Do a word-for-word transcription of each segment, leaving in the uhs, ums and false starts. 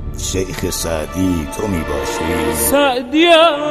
شیخ سعدی تو می باشی؟ سعدیم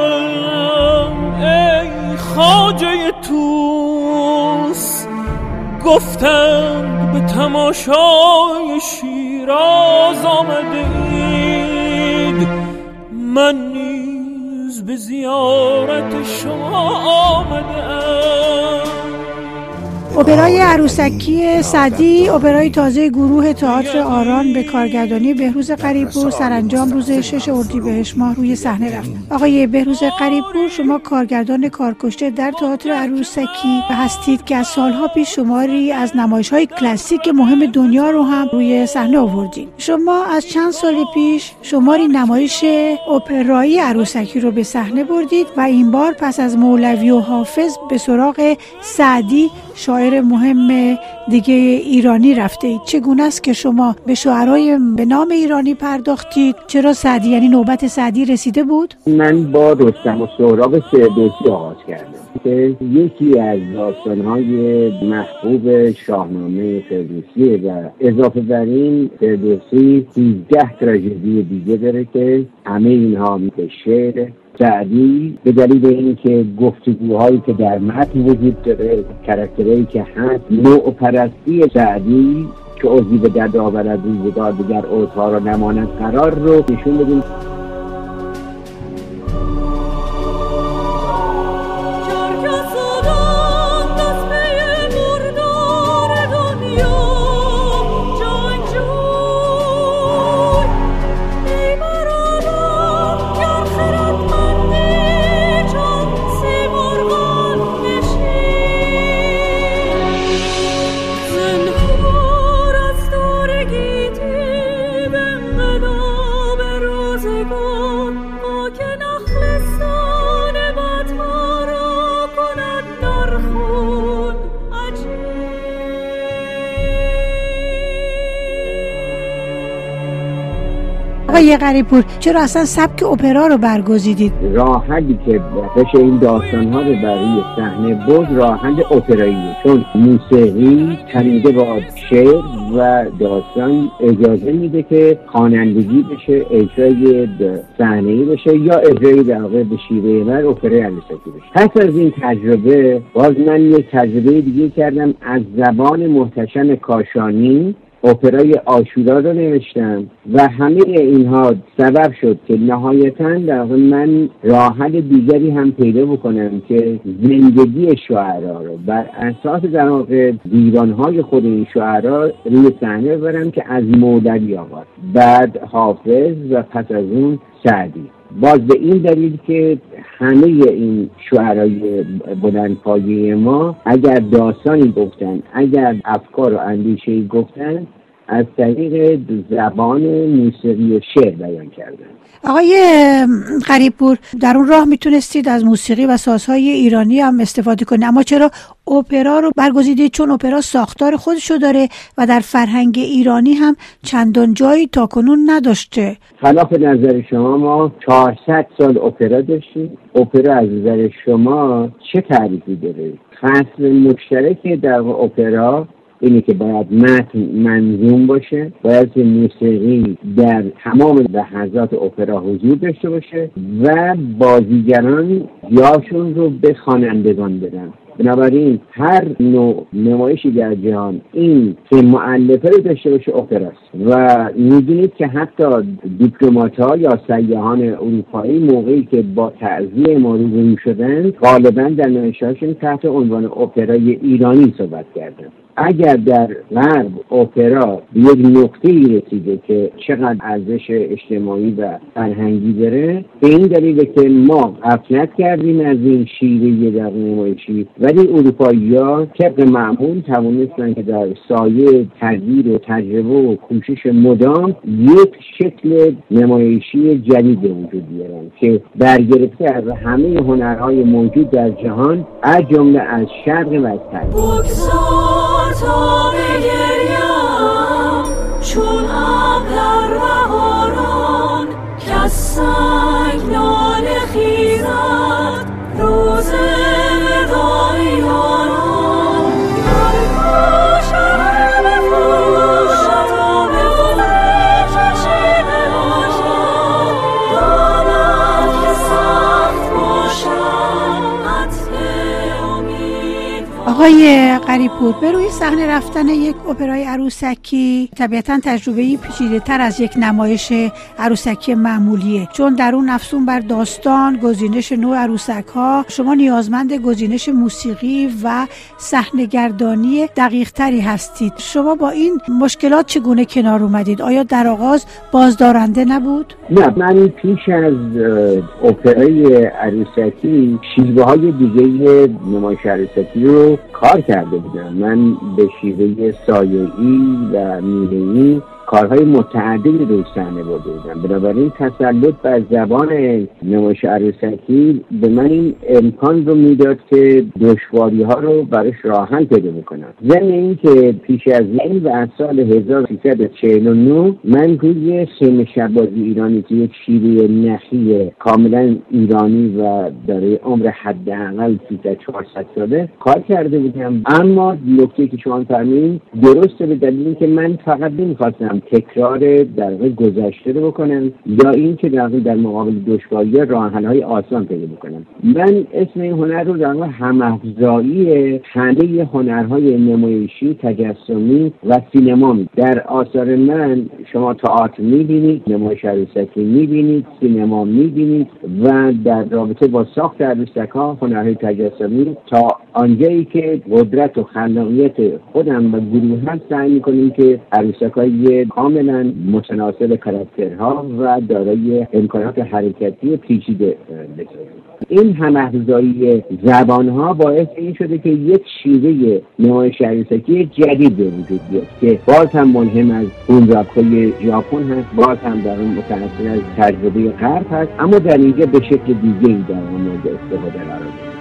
ای خواجه توس، گفتند به تماشای شیراز آمده اید، من نیز به زیارت شما آمده ام. اپرای عروسکی سعدی، اپرای تازه گروه تئاتر آران به کارگردانی بهروز قریب‌پور سرانجام روز شش اردیبهشت ماه روی صحنه رفت. آقای بهروز قریب‌پور، شما کارگردان کارکشته در تئاتر عروسکی هستید که از سالها پیش شماری از نمایش‌های کلاسیک مهم دنیا رو هم روی صحنه آوردید. شما از چند سال پیش شماری نمایش اپرایی عروسکی رو به صحنه بردید و این بار پس از مولوی و حافظ به سراغ سعدی، شاعر مهم دیگه ایرانی رفته اید. چگونه است که شما به شاعرای به نام ایرانی پرداختید؟ چرا سعدی؟ یعنی نوبت سعدی رسیده بود؟ من با رستم و سهراب فردوسی آغاز کردم که یکی از داستان‌های محبوب شاهنامه فردوسی و اضافه بر این فردوسی سیزده تراژدی دیگه داره که همه اینها به شعر سعدی به دلیل اینکه گفتگوهایی که در متن وجود داره، کاراکترهایی که هست، نوع پرستی سعدی که عضوی به درد آورد روزگار دیگر عضوها را نماند قرار رو نشون بدیم. آقای قریب‌پور، چرا اصلا سبک اپرا رو برگزیدید؟ راه حلی که بشه این داستان‌ها رو برای صحنه برد راه حل اپراییه، چون موسیقی تنیده با شعر و داستان اجازه میده که خوانندگی بشه، اجرای صحنه‌ای بشه یا اجرای در واقع به شیوه من اپرای عروسکی بشه. پس از این تجربه باز من یک تجربه دیگه کردم، از زبان محتشم کاشانی اپرای عاشورا رو نوشتم و همه اینها سبب شد که نهایتاً در واقع من راه حل دیگری هم پیدا بکنم که زندگی شاعرها رو بر اساس در واقع دیوانهای خود این شاعرها روی صحنه ببرم که از مولوی آغاز، بعد حافظ و پس از اون سعدی. باز به این دلیل که همه این شعرهای بلندپایه ما اگر داستانی گفتن، اگر افکار و اندیشه‌ای گفتن، از طریق زبان موسیقی و شعر بیان کردن. آقای قریب‌پور، در اون راه میتونستید از موسیقی و سازهای ایرانی هم استفاده کنید، اما چرا اپرا رو برگزیدید؟ چون اپرا ساختار خودشو داره و در فرهنگ ایرانی هم چندان جایی تاکنون نداشته. خلاف نظر شما ما چهارصد سال اپرا داشتیم. اپرا از نظر شما چه تعریفی داره؟ فصل مشترک در اپرا اینه که باید متن منظوم باشه، باید موسیقی در تمام لحظات اپرا حضور داشته باشه و بازیگران جاشون رو به خوانندگان بدن. بنابراین هر نوع نمایشی در جهان این که مؤلفه رو داشته باشه اپراست و می‌دونید که حتی دیپلمات‌ها یا سیاحان اروپایی موقعی که با تعزیه ما روبرو شدن غالباً در نمایش‌هاشون تحت عنوان اپرای ایرانی صحبت کردن. اگر در غرب اپرا به یک نقطه‌ای رسیده که چقدر ارزش اجتماعی و فرهنگی داره، به این دلیل که ما غفلت کردیم از این شیوه در نمایشی، ولی اروپایی‌ها طبق معمول توانستن که در سایه تغییر و تجربه و کوشش مدام یک شکل نمایشی جدید وجود بیارن که برگرفته از همه هنرهای موجود در جهان، از جمله از شرق و از غرب. تا بگریم چون ابر بهاران، کز سنگ ناله خیزد روز وداع یاران. در کوشش بپوشد و به خودش شیوه آقای قریپور، به روی صحنه رفتن یک اپرای عروسکی طبیعتاً تجربه‌ای پیچیده‌تر از یک نمایش عروسکی معمولیه، چون در اون افزون بر داستان، گزینش نوع عروسک‌ها، شما نیازمند گزینش موسیقی و صحنه‌گردانی دقیق‌تری هستید. شما با این مشکلات چگونه کنار اومدید؟ آیا در آغاز بازدارنده نبود؟ نه، من پیش از اپرای عروسکی شیوه‌های دیگه نمایش عروسکی رو کار کرده بودم. من به شیوه سایه‌ای و میله‌ای کارهای متعددی روی صحنه برده بودم. بنابراین تسلط بر زبان نمایش عروسکی به من این امکان رو میداد که دشواری ها رو برش راه حل پیدا بکنم. ضمن این که پیش از این و از سال هزار و سیصد و چهل و نه من روی سیم شبازی ایرانی که یک شیوه نخی کاملا ایرانی و داره عمر حداقل سیصد چهارصد ساله کار کرده بودم. اما نکته که شما فرمودید درسته، به دلیل که من فقط نمیخواستم تکرار در واقع گذشته رو بکنم یا این که در واقع در مقابل دشواری راه حل‌های آسان پیدا بکنم. من اسم این هنر رو در واقع هم‌افزایی همه هنرهای نمایشی، تجسمی و سینما می‌دونم. در آثار من شما تئاتر می‌بینید، نمایش عروسکی می‌بینید، سینما می‌بینید و در رابطه با ساخت عروسک‌ها هنرهای تجسمی تا آنجایی که قدرت و خلاقیت خودم و گروه هم سعی می‌کنیم که عروسک‌های کاملا متناسب کاراکترها و دارای امکانات حرکتی پیچیده بسازیم. این هم‌افزایی زبان‌ها باعث این شده که یک شیوه نمایش عروسکی جدید به وجود بیاد که باز هم ملهم از هنرهای ژاپن هست، باز هم در اون متأثر از تجربه غرب هست، اما در اینجا به شکل دیگه‌ای در اون مورد استفاده قرار گرفته.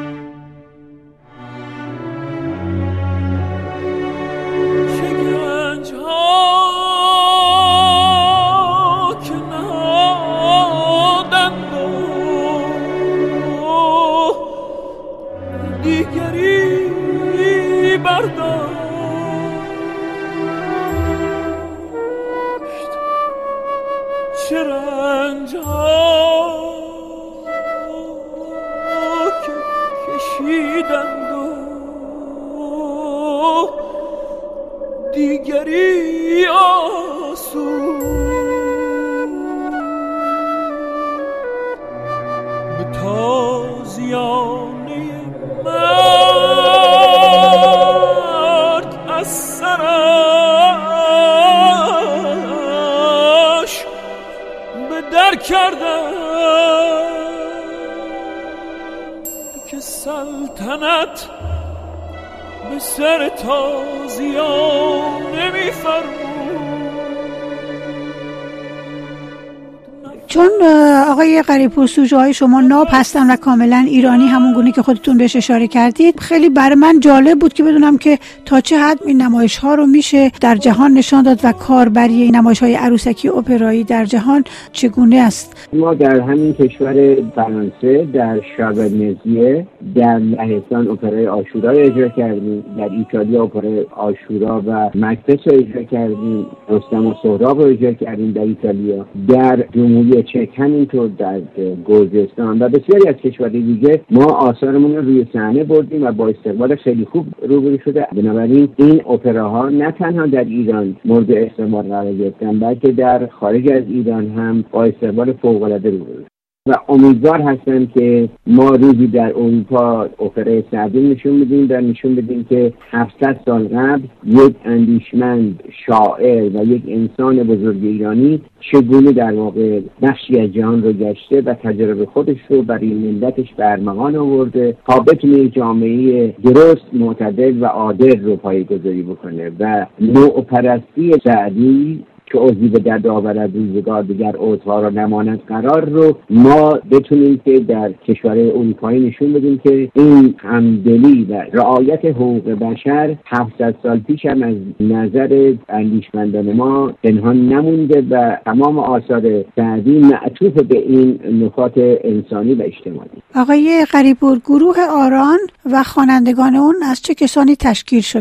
دیگری آسود به تازیانه مرد از سرش به در کردن که سلطنت به سر تازیان نمی‌فرمود. چون آقای قریپور سوژه های شما ناب هستن و کاملا ایرانی، همون گونه که خودتون بهش اشاره کردید، خیلی برای من جالب بود که بدونم که تا چه حد این نمایش ها رو میشه در جهان نشان داد و کاربری این نمایش های عروسکی اپرایی در جهان چگونه است. ما در همین کشور فرانسه در شاونزیه در لهستان اپرای آشورا اجرا کردیم، در ایتالیا اپرای آشورا و مکبث اجرا کردیم، رستم و سهراب اجرا کردیم در ایتالیا، در جمهوری چک همینطور، در گرجستان و بسیاری از کشورهای دیگه ما آثارمون رو روی صحنه بردیم و با استقبال خیلی خوب روبرو شده. بنابراین این اپراها نه تنها در ایران مورد استقبال قرار گرفتن، بلکه در خارج از ایران هم با استقبال فوق‌العاده روبرو و امیدوار هستم که ما روزی در اروپا اپرای سعدی نشون بدیم و نشون بدیم که هفتصد سال قبل یک اندیشمند، شاعر و یک انسان بزرگ ایرانی چگونه در واقع بخشی از جهان رو گشته و تجربه خودش رو برای ملتش به ارمغان آورده تا بتونه جامعه درست، معتدل و عادل رو پایه‌گذاری بکنه و نوع پرستی سعدی که عضوی به درد آورد روزگار دیگر عضوها را نماند قرار رو ما بتونیم که در کشورهای اروپایی نشون بدیم که این همدلی و رعایت حقوق بشر هفتصد سال پیش هم از نظر اندیشمندان ما پنهان نمونده و تمام آثار سعدی معطوف به این نکات انسانی و اجتماعی. آقای قریپور، گروه آران و خوانندگان اون از چه کسانی تشکیل شدند؟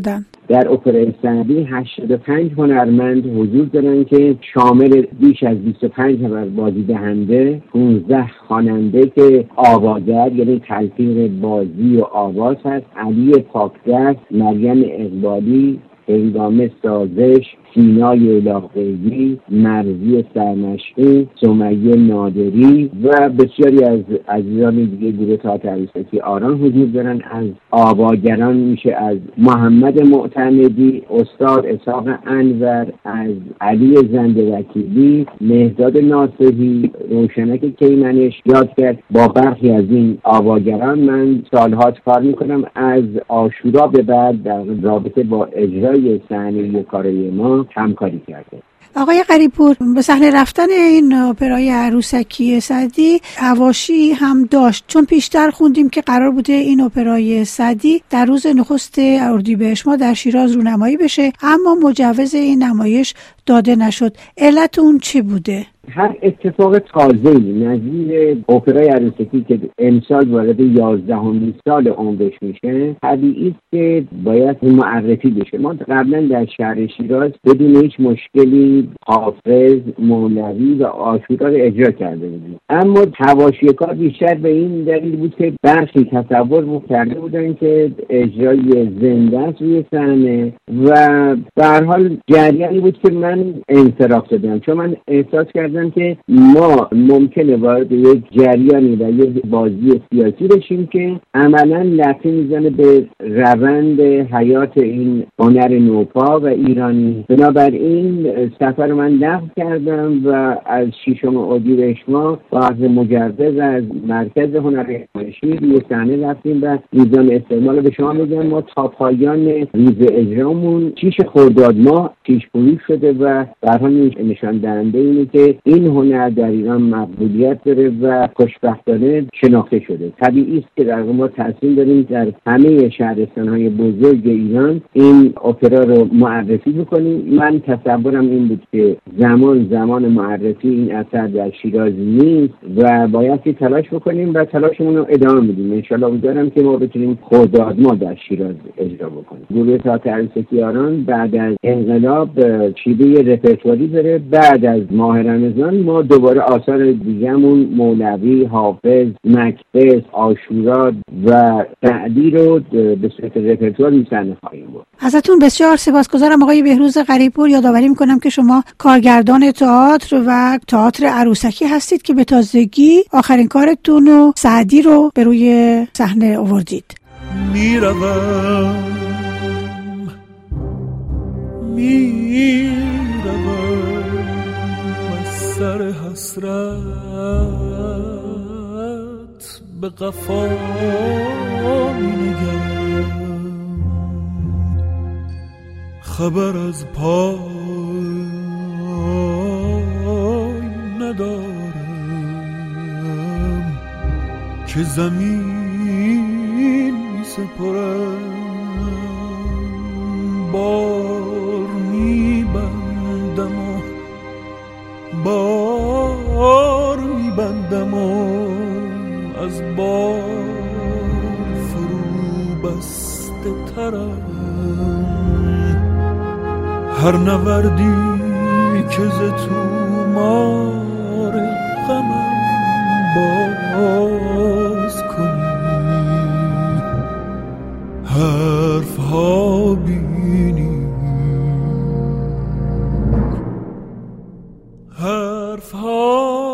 در اپرای سعدی هشتاد و پنج هنرمند حضور دارن که شامل بیش از بیست و پنج نفر بازیدهنده، پانزده خواننده که آواگر یعنی تلفیق بازی و آواز هست، علی پاکدست، مریم اقبالی، هنگام سازش، سینای لاغیبی، مرزی سرمشقی، سمیه نادری و بسیاری از عزیزان دیگه گروه تئاتر عروسکی آران حضور دارن. از آواگران میشه از محمد معتمدی، استاد اسحاق انور، از علی زنده وکیلی، مهداد ناصحی، روشنک کیمنش یاد کرد. با برخی از این آواگران من سالها کار میکنم. از عاشورا به بعد در رابطه با اجرای صحنه کارای ما همکاری کرده. آقای قریب‌پور، به صحنه رفتن این اپرای عروسکی سعدی حواشی هم داشت، چون پیشتر خوندیم که قرار بوده این اپرای سعدی در روز نخست اردیبهشت ماه در شیراز رونمایی بشه، اما مجوز این نمایش داده نشد. علت اون چی بوده؟ هر اتفاق تازه‌ای نظیر اپرای عروسکی که امسال وارد یازدهمین سال عمرش میشه، طبیعی است که باید معرفی بشه. ما قبلا در شهر شیراز بدون هیچ مشکلی حافظ، مولوی و عاشورا رو اجرا کرده بودیم، اما حواشی کار بیشتر به این دلیل بود که برخی تصور کرده بودن که اجرای زنده است روی صحنه و به هر حال جریانی بود که من انصراف دادم، چون من احساس کردم که ما ممکنه وارد یک جریانی و یک بازی سیاسی بشیم که عملا لطمه میزنه به روند حیات این هنر نوپا و ایرانی. بنابراین سفر من لغو کردم و از ششم اردیبهشت ماه با اخذ مجوز از مرکز هنر نمایشی روی صحنه رفتیم و میزان استعمال به شما میگم ما تا پایان روز اجرامون شیش خرداد ماه پیش فروش شده و در حال نشان دهنده اینه که این هنر در ایران مقبولیت داره و خوشبختانه شناخته شده. طبیعی است که در ما تصمیم داریم در همه شهرستان‌های بزرگ ایران این اپرا رو معرفی بکنیم. من تصورم این بود که زمان زمان معرفی این اثر در شیراز نیست و باید که تلاش بکنیم و تلاشمون رو ادامه میدیم. انشالله امیدوارم که ما بتونیم خرداد ماه در شیراز اجرا بکنیم. گروه تئاتر عروسکی آران بعد از انقلاب شیوه رپرتواری داره. بعد از ماه رمضان ما دوباره آثار دیگه‌مون مولوی، حافظ، مکبث، عاشورا و سعدی رو به صورت رپرتوار می‌صحنه خواهیم بود. ازتون بسیار سپاسگزارم آقای بهروز قریب‌پور. یادآوری می‌کنم که شما کارگردان تئاتر و تئاتر عروسکی هستید که به تازگی آخرین کارتون و سعدی رو به روی صحنه آوردید. میروم میروم سر حسرت به قفا می‌نگرم، خبر از پای ندارم که زمین سپرم، بار میبندم و بار میبندم و از بار فرو بسته ترم، هر نوردی که ز تومار غمم باز کنی، حرف ها بینی حرف ها